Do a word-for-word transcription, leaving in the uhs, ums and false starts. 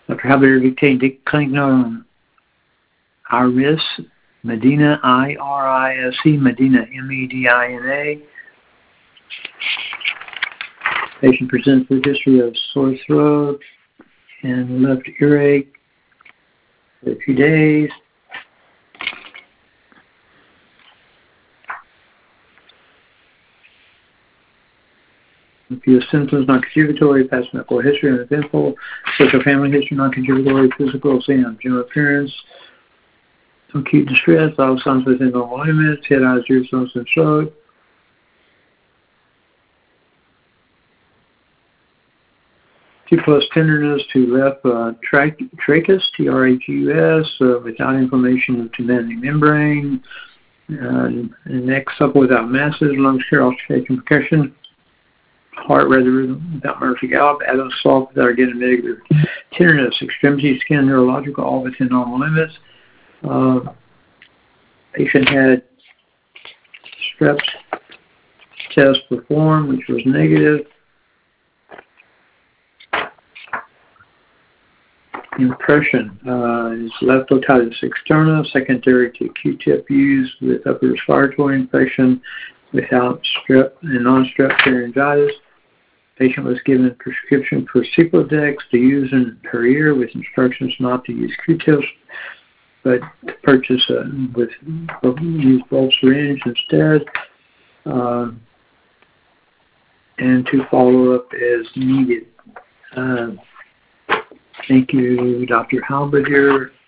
Doctor Halbert obtained clinical Iris, Medina, I R I S E, Medina, M E D I N A. Patient presents with a history of sore throat and left earache for a few days. A few symptoms, non-contributory, past medical history, uneventful, social family history, non-contributory, physical exam, general appearance, acute distress, all signs within normal limits, head, eyes, ears, nose, and throat. T plus tenderness to left uh, tra- trachea, T R H U S, uh, without inflammation of the membrane, uh, neck supple without masses, lungs clear, auscultation percussion, heart rather rhythm without Murphy gallop, abdomen soft without getting negative tenderness, extremity, skin, neurological, all within normal limits. Uh, patient had strep test performed, which was negative. Impression uh, is left otitis externa, secondary to Q-tip used with upper respiratory infection without strep and non-strep pharyngitis. Patient was given a prescription for Ciplodex to use in her ear with instructions not to use Q-tips, but to purchase uh, with use bulb syringe instead, uh, and to follow up as needed. Uh, Thank you, Doctor Halbert here.